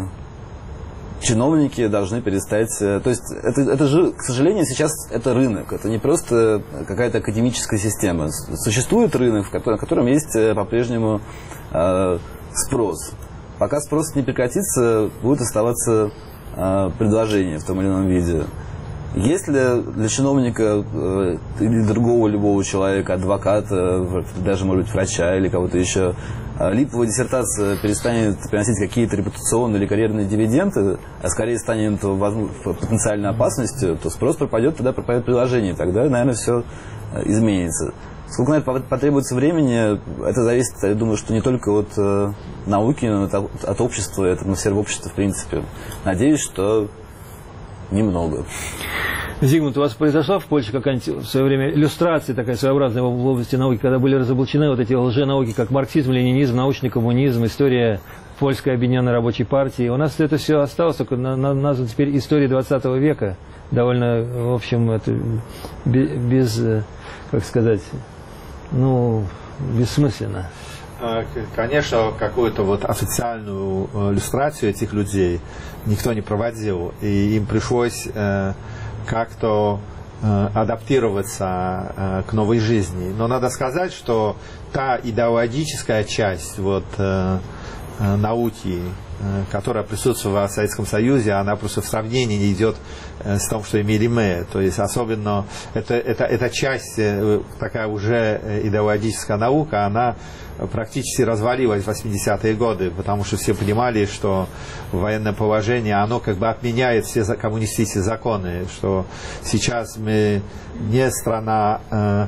чиновники должны перестать... То есть, это, это же, к сожалению, сейчас это рынок. Это не просто какая-то академическая система. Существует рынок, в котором, в котором есть по-прежнему э, спрос. Пока спрос не прекратится, будет оставаться э, предложение в том или ином виде. Если для чиновника э, или другого любого человека, адвоката, даже, может быть, врача или кого-то еще, липовая диссертация перестанет приносить какие-то репутационные или карьерные дивиденды, а скорее станет потенциальной опасностью, то спрос пропадет, тогда пропадет предложение, тогда, наверное, все изменится. Сколько на это потребуется времени, это зависит, я думаю, что не только от э, науки, но от, от общества, от атмосферы общества, в принципе. Надеюсь, что немного. Зигмунд, у вас произошла в Польше какая-нибудь в свое время иллюстрация такая своеобразная в области науки, когда были разоблачены вот эти лженауки, как марксизм, ленинизм, научный коммунизм, история Польской объединенной рабочей партии. У нас это все осталось, только названо теперь историей двадцатого века. Довольно, в общем, это без, как сказать, ну, бессмысленно. Конечно, какую-то вот официальную иллюстрацию этих людей никто не проводил, и им пришлось э, как-то э, адаптироваться э, к новой жизни. Но надо сказать, что та идеологическая часть вот, э, э, науки, э, которая присутствовала в Советском Союзе, она просто в сравнении не идет э, с тем, что имели мы. То есть особенно это, это, эта часть, э, такая уже идеологическая наука, она практически развалилась в восьмидесятые годы, потому что все понимали, что военное положение, оно как бы отменяет все коммунистические законы, что сейчас мы не страна э,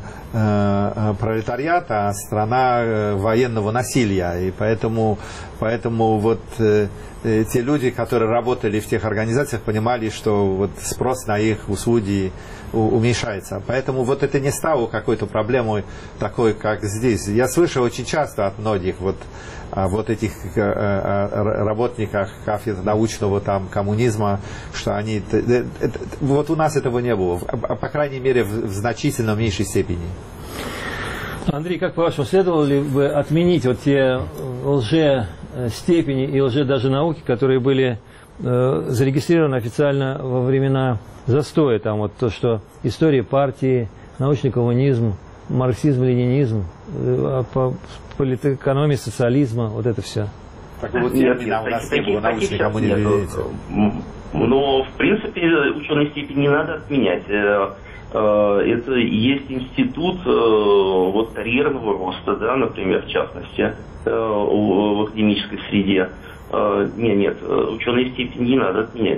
э, пролетариата, а страна военного насилия, и поэтому, поэтому вот э, э, э, те люди, которые работали в тех организациях, понимали, что вот спрос на их услуги уменьшается. Поэтому вот это не стало какой-то проблемой такой, как здесь. Я слышал очень часто от многих вот, вот этих работников кафедры научного там, коммунизма, что они... Вот у нас этого не было, по крайней мере, в значительно меньшей степени. Андрей, как по-вашему, следовало ли бы отменить вот те лже-степени и лже даже науки, которые были э, зарегистрированы официально во времена застоя? Там вот то, что история партии, научный коммунизм, марксизм, ленинизм, э, по, политэкономия социализма, вот это все. Такого термина у нас не было, научный коммунизм. Но, в принципе, ученые степени не надо отменять. Это есть институт вот, карьерного роста, да, например, в частности, в академической среде. Нет, нет, ученые степени не надо отменять.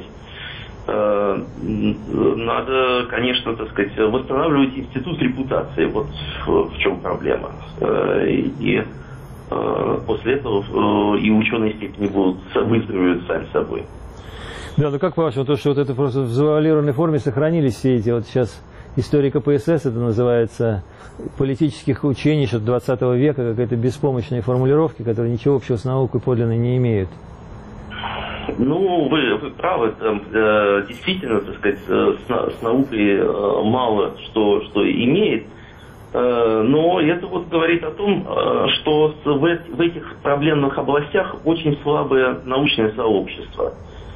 Надо, конечно, так сказать, восстанавливать институт репутации. Вот в чем проблема. И после этого и ученые степени будут выздоровеют сами собой. Да, ну как по-вашему, то, что вот это просто в завуалированной форме сохранились все эти вот сейчас история ка пэ эс эс, это называется, политических учений что двадцатого века, какая-то беспомощные формулировки, которые ничего общего с наукой подлинно не имеют. Ну, вы, вы правы, там, э, действительно, так сказать, с, с наукой э, мало что, что имеет, э, но это вот говорит о том, э, что в, в этих проблемных областях очень слабое научное сообщество.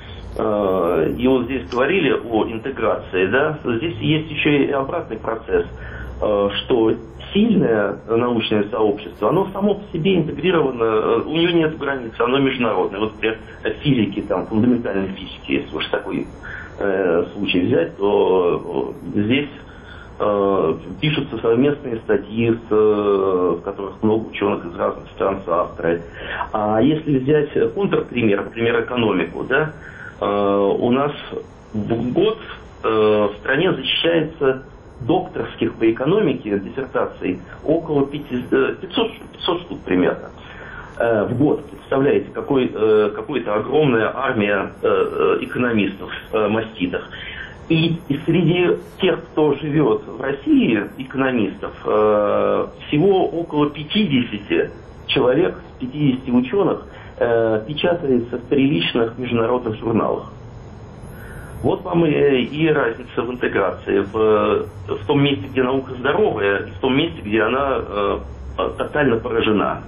И вот здесь говорили о интеграции, да, здесь есть еще и обратный процесс, что сильное научное сообщество, оно само по себе интегрировано, у него нет границ, оно международное. Вот, например, физики, там, фундаментальной физики, если уж такой э, случай взять, то здесь э, пишутся совместные статьи, с, э, в которых много ученых из разных стран соавторы. А если взять контрпример, например, экономику, да, у нас в год в стране защищается докторских по экономике диссертаций около пятьсот, пятьсот штук примерно в год. Представляете, какой, какая-то огромная армия экономистов в маститах. И, и среди тех, кто живет в России, экономистов, всего около пятьдесят человек, пятьдесят ученых, печатается в приличных международных журналах. Вот вам и, и разница в интеграции. В, в том месте, где наука здоровая, и в том месте, где она э, тотально поражена.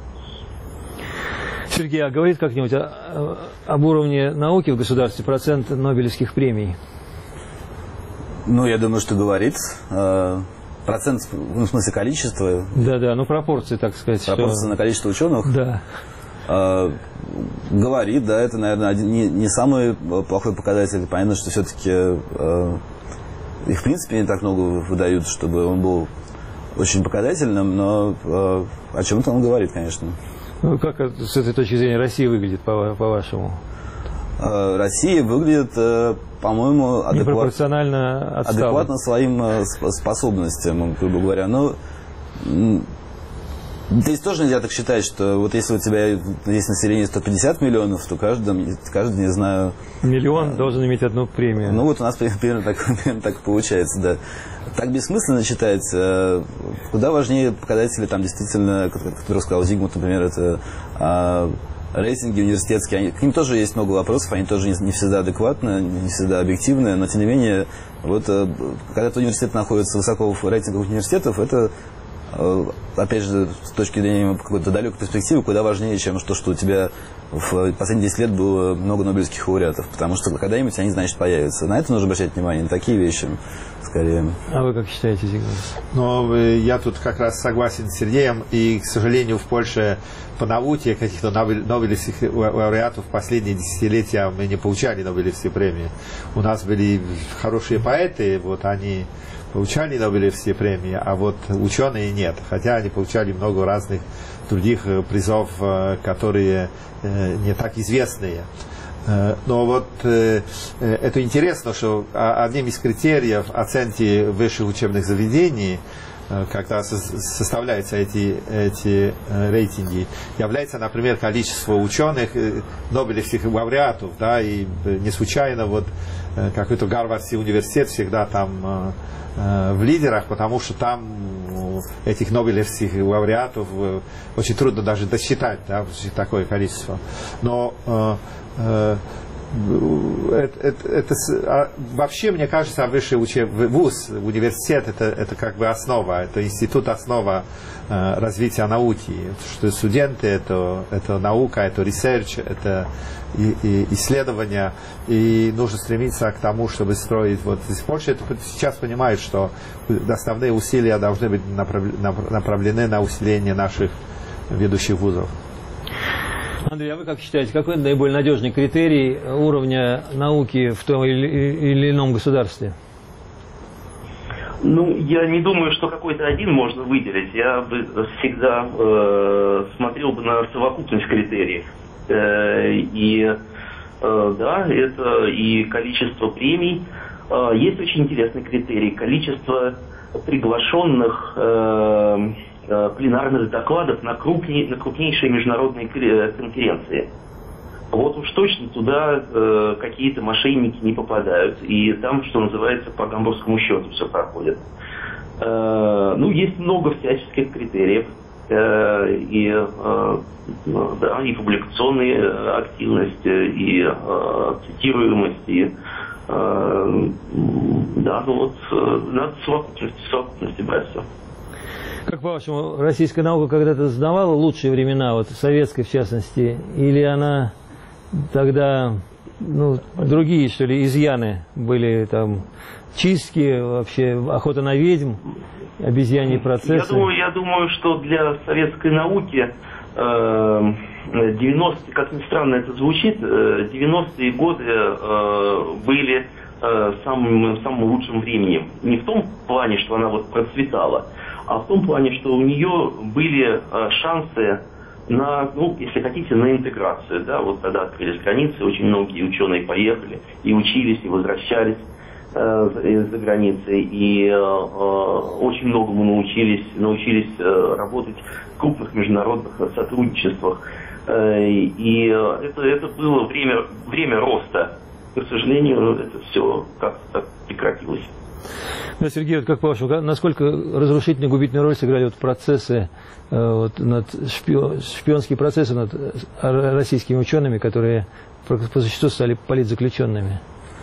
Сергей, а говорит как-нибудь о, об уровне науки в государстве процент нобелевских премий? Ну, я думаю, что говорит. Процент, ну, в смысле количества. Да-да, ну пропорции, так сказать. Пропорции что... на количество ученых. Да. Э, говорит, да, это, наверное, один, не, не самый плохой показатель. Понятно, что все-таки э, их, в принципе, не так много выдают, чтобы он был очень показательным, но э, о чем-то он говорит, конечно. Ну, как с этой точки зрения Россия выглядит, по-вашему? Э, Россия выглядит, э, по-моему, адекват... непропорционально отстала. адекватно своим э, способностям, грубо говоря. Но здесь тоже нельзя так считать, что вот если у тебя есть население сто пятьдесят миллионов, то каждый, каждый, не знаю... Миллион э, должен иметь одну премию. Ну вот у нас примерно так, примерно так получается, да. Так бессмысленно читать. Э, куда важнее показатели, там действительно, который сказал Зигмунд, например, это э, рейтинги университетские. Они, к ним тоже есть много вопросов, они тоже не, не всегда адекватны, не всегда объективны, но тем не менее, вот, э, когда этот университет находится высоко в рейтингах университетов, это... опять же, с точки зрения какой-то далекой перспективы, куда важнее, чем то, что у тебя в последние десять лет было много нобелевских лауреатов. Потому что когда-нибудь они, значит, появятся. На это нужно обращать внимание, на такие вещи, скорее. А вы как считаете, Зигмунд? Ну, я тут как раз согласен с Сергеем. И, к сожалению, в Польше по науке каких-то нобелевских лауреатов в последние десятилетия мы не получали нобелевские премии. У нас были хорошие поэты, вот они... получали Нобелевские премии, а вот ученые нет. Хотя они получали много разных других призов, которые не так известные. Но вот это интересно, что одним из критериев оценки высших учебных заведений когда составляются эти, эти рейтинги, является, например, количество ученых, нобелевских лауреатов, да, и не случайно вот какой-то Гарвардский университет всегда там в лидерах, потому что там этих нобелевских лауреатов очень трудно даже досчитать, да, такое количество. Но Это, это, это, а вообще, мне кажется, высший учебный вуз, университет, это, это как бы основа, это институт, основа э, развития науки. Что студенты, это, это наука, это research, это и, и исследования, и нужно стремиться к тому, чтобы строить. Вот Польша это сейчас понимает, что основные усилия должны быть направлены на усиление наших ведущих вузов. Андрей, а вы как считаете, какой наиболее надежный критерий уровня науки в том или, или ином государстве? Ну, я не думаю, что какой-то один можно выделить. Я бы всегда э, смотрел бы на совокупность критериев. Э, и э, да, это и количество премий. Э, есть очень интересный критерий. Количество приглашенных э, пленарных докладов на, крупней, на крупнейшие международные конференции. Вот уж точно туда э, какие-то мошенники не попадают. И там, что называется, по гамбургскому счету все проходит. Э, ну, есть много всяческих критериев. Э, и, э, да, и публикационная активность, и э, цитируемость, и э, да, ну вот э, надо в совокупности, в совокупности брать все. Как по-вашему, российская наука когда-то знавала лучшие времена, вот советской в частности, или она тогда, ну, другие, что ли, изъяны были, там, чистки, вообще охота на ведьм, обезьяньи процессы? Я думаю, я думаю, что для советской науки э, девяностые, как ни странно это звучит, девяностые годы э, были э, самым, самым лучшим временем. Не в том плане, что она вот процветала, а в том плане, что у нее были э, шансы на, ну, если хотите, на интеграцию. Да? Вот тогда открылись границы, очень многие ученые поехали и учились, и возвращались э, из-за границы. И э, очень многому научились, научились э, работать в крупных международных сотрудничествах. Э, и это, это было время, время роста. К сожалению, это все как-то прекратилось. Да, Сергей, вот как по-вашему, насколько разрушительную, губительную роль сыграли вот процессы, вот, над шпион, шпионские процессы над российскими учеными, которые по существу стали политзаключенными?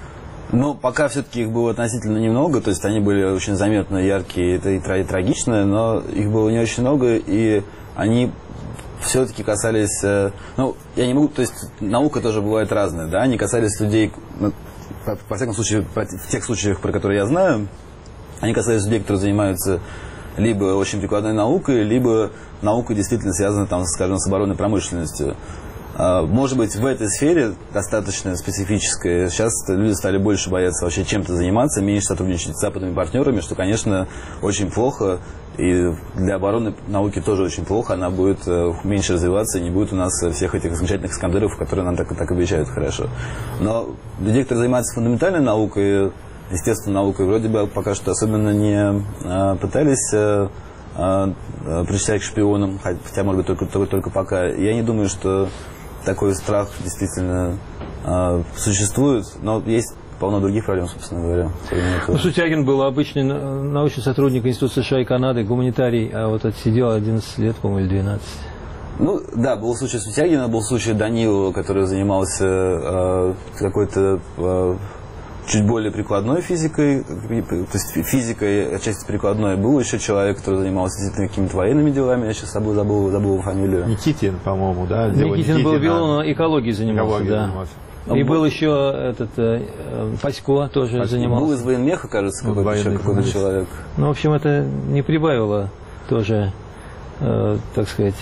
Ну, пока все-таки их было относительно немного, то есть они были очень заметно яркие и трагичные, но их было не очень много, и они все-таки касались, ну, я не могу, то есть наука тоже бывает разная, да, они касались людей, ну, во всяком случае, в тех случаях, про которые я знаю, они касались людей, которые занимаются либо очень прикладной наукой, либо наукой действительно связанной, там, скажем, с оборонной промышленностью. Может быть, в этой сфере достаточно специфической. Сейчас люди стали больше бояться вообще чем-то заниматься, меньше сотрудничать с западными партнерами, что, конечно, очень плохо. И для оборонной науки тоже очень плохо. Она будет меньше развиваться, и не будет у нас всех этих замечательных искандеров, которые нам так, так обещают хорошо. Но людей, которые занимаются фундаментальной наукой, естественно, наукой, вроде бы пока что особенно не а, пытались а, а, причислять к шпионам, хотя, может быть, только, только, только пока. Я не думаю, что такой страх действительно а, существует, но есть полно других проблем, собственно говоря. Ну, Сутягин был обычный научный сотрудник Института США и Канады, гуманитарий, а вот отсидел одиннадцать лет, по-моему, или двенадцать. Ну, да, был случай Сутягина, был случай Данилова, который занимался э, какой-то э, чуть более прикладной физикой, то есть физикой, отчасти прикладной. Был еще человек, который занимался действительно какими-то военными делами, я сейчас забыл, забыл, забыл его фамилию. Никитин, по-моему, да? Никитин, Никитин был биологом, экологией занимался, экологией да. Занимался. И был еще этот э, Пасько тоже Пасько. занимался. Был из военмеха, кажется, какой-то, еще, какой-то человек. Ну, в общем, это не прибавило тоже, э, так сказать,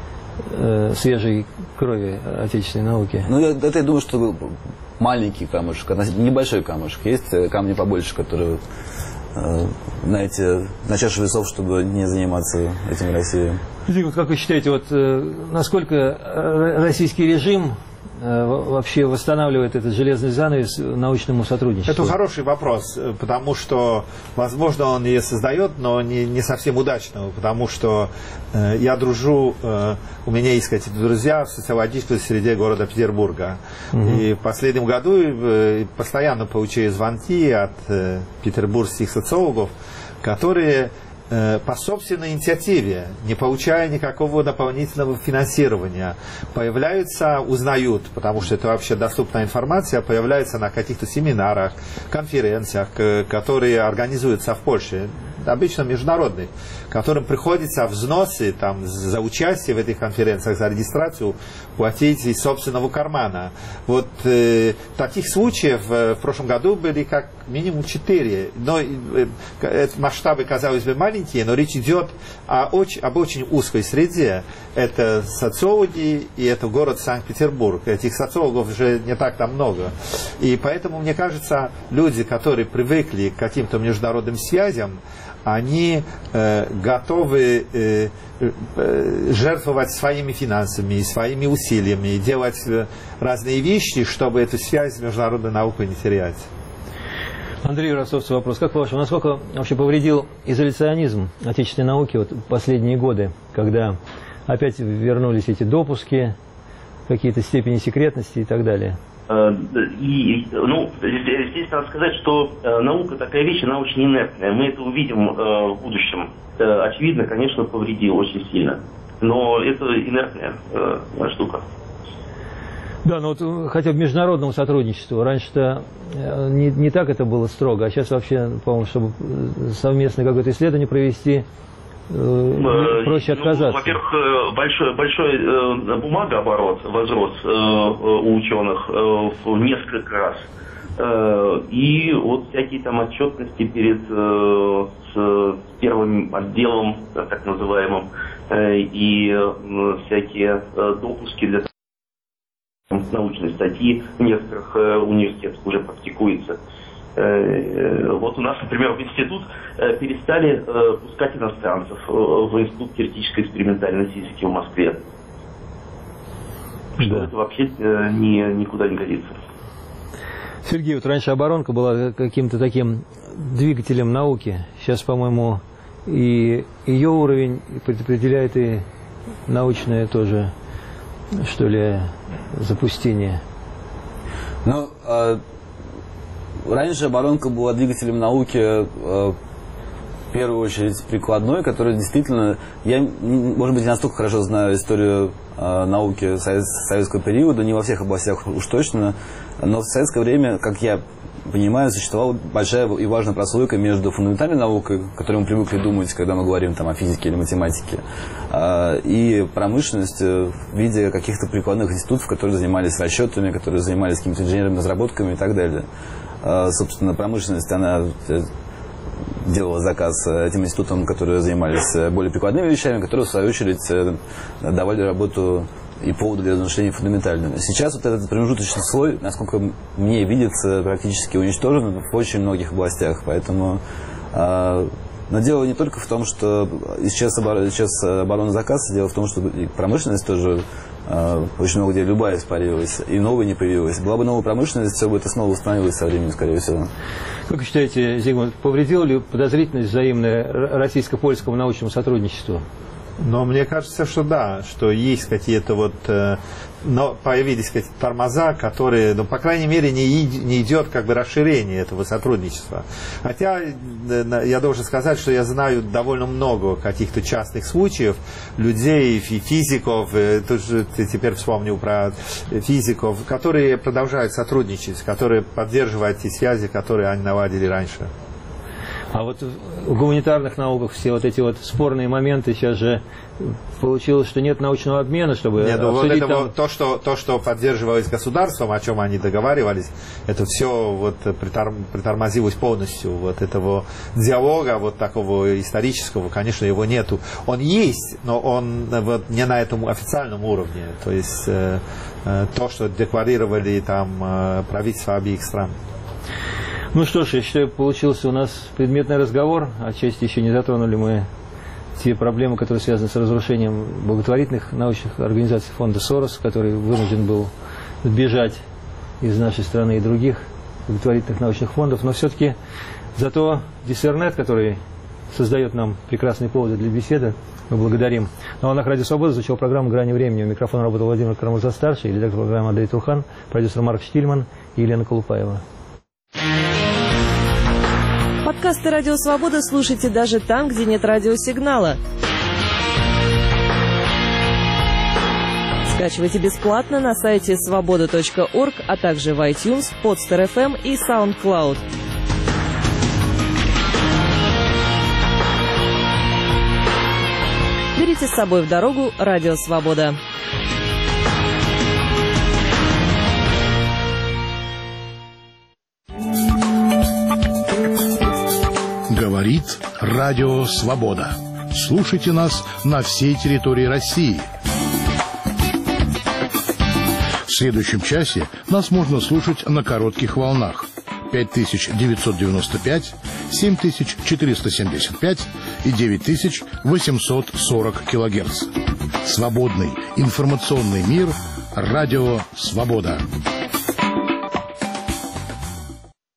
э, свежей крови отечественной науки. Ну, я, это я думаю, что маленький камушек, небольшой камушек. Есть камни побольше, которые, э, знаете, на чашу весов, чтобы не заниматься этим в России. Как вы считаете, вот, э, насколько российский режим вообще восстанавливает этот железный занавес научному сотрудничеству? Это хороший вопрос, потому что, возможно, он ее создает, но не, не совсем удачно, потому что э, я дружу, э, у меня есть какие-то друзья в социологической среде города Петербурга. Угу. И в последнем году э, постоянно получаю звонки от э, петербургских социологов, которые по собственной инициативе, не получая никакого дополнительного финансирования, появляются, узнают, потому что это вообще доступная информация, появляются на каких-то семинарах, конференциях, которые организуются в Польше, обычно международных, которым приходится взносы там, за участие в этих конференциях, за регистрацию платить из собственного кармана. Вот э, таких случаев э, в прошлом году были как минимум четыре. Но э, масштабы, казалось бы, маленькие, но речь идет о очень, об очень узкой среде. Это социологи и это город Санкт-Петербург. Этих социологов уже не так там много. И поэтому, мне кажется, люди, которые привыкли к каким-то международным связям, они э, готовы э, э, жертвовать своими финансами, своими усилиями, делать э, разные вещи, чтобы эту связь с международной наукой не терять. Андрей Ростовцев, вопрос. Как по-вашему, насколько вообще повредил изоляционизм отечественной науки вот последние годы, когда опять вернулись эти допуски, какие-то степени секретности и так далее? И, ну, здесь, здесь надо сказать, что э, наука такая вещь, она очень инертная. Мы это увидим э, в будущем. Э, очевидно, конечно, повредил очень сильно. Но это инертная э, штука. Да, ну вот хотя бы международному сотрудничеству. Раньше-то не, не так это было строго, а сейчас вообще, по-моему, чтобы совместное какое-то исследование провести, проще отказаться. Ну, во-первых, большой, большой э, бумагооборот возрос э, у ученых э, в несколько раз. Э, и вот всякие там отчетности перед э, с первым отделом, так называемым, э, и э, всякие э, допуски для научной статьи в некоторых э, университетах уже практикуется. Вот у нас, например, в институт перестали пускать иностранцев в Институт теоретической экспериментальной физики в Москве. Что да. Это вообще ни, никуда не годится. Сергей, вот раньше оборонка была каким-то таким двигателем науки. Сейчас, по-моему, и ее уровень определяет и научное тоже, что ли, запустение. Ну, а... Раньше оборонка была двигателем науки, э, в первую очередь прикладной, который действительно, я, может быть, не настолько хорошо знаю историю э, науки совет, советского периода, не во всех областях уж точно, но в советское время, как я понимаю, существовала большая и важная прослойка между фундаментальной наукой, о которой мы привыкли думать, когда мы говорим там, о физике или математике, э, и промышленностью в виде каких-то прикладных институтов, которые занимались расчетами, которые занимались какими-то инженерными разработками и так далее. Собственно, промышленность, она делала заказ этим институтам, которые занимались более прикладными вещами, которые, в свою очередь, давали работу и поводы для размышления фундаментальными. Сейчас вот этот промежуточный слой, насколько мне видится, практически уничтожен в очень многих областях. Поэтому, но дело не только в том, что сейчас, сейчас оборонный заказ, дело в том, что и промышленность тоже очень много где любая испарилась, и новая не появилась. Была бы новая промышленность, все бы это снова восстановилось со временем, скорее всего. Как вы считаете, Зигмунд, повредила ли подозрительность взаимная российско-польскому научному сотрудничеству? Но мне кажется, что да, что есть какие-то вот, э, но появились какие-то тормоза, которые, ну, по крайней мере, не, не идет как бы расширение этого сотрудничества. Хотя э, я должен сказать, что я знаю довольно много каких-то частных случаев, людей, физиков, э, тоже теперь вспомнил про физиков, которые продолжают сотрудничать, которые поддерживают те связи, которые они наладили раньше. А вот в гуманитарных науках все вот эти вот спорные моменты, сейчас же получилось, что нет научного обмена, чтобы нет, ну, обсудить вот это там... вот то, что, то, что поддерживалось государством, о чем они договаривались, это все вот приторм, притормозилось полностью. Вот этого диалога, вот такого исторического, конечно, его нету. Он есть, но он вот не на этом официальном уровне. То есть э, э, то, что декларировали там э, правительства обеих стран. Ну что ж, я считаю, получился у нас предметный разговор. Отчасти еще не затронули мы те проблемы, которые связаны с разрушением благотворительных научных организаций фонда Сорос, который вынужден был бежать из нашей страны и других благотворительных научных фондов, но все-таки зато Диссернет, который создает нам прекрасные поводы для беседы, мы благодарим. На волнах Радио Свобода звучала программа «Грани времени». У микрофона работал Владимир Карамурза-старший, редактор программы Андрей Турхан, продюсер Марк Штильман и Елена Колупаева. Подкасты «Радио Свобода» слушайте даже там, где нет радиосигнала. Скачивайте бесплатно на сайте свобода точка орг, а также в iTunes, Podster эф эм и SoundCloud. Берите с собой в дорогу «Радио Свобода». Говорит Радио Свобода. Слушайте нас на всей территории России. В следующем часе нас можно слушать на коротких волнах пять тысяч девятьсот девяносто пять, семь тысяч четыреста семьдесят пять и девять тысяч восемьсот сорок килогерц. Свободный информационный мир. Радио Свобода.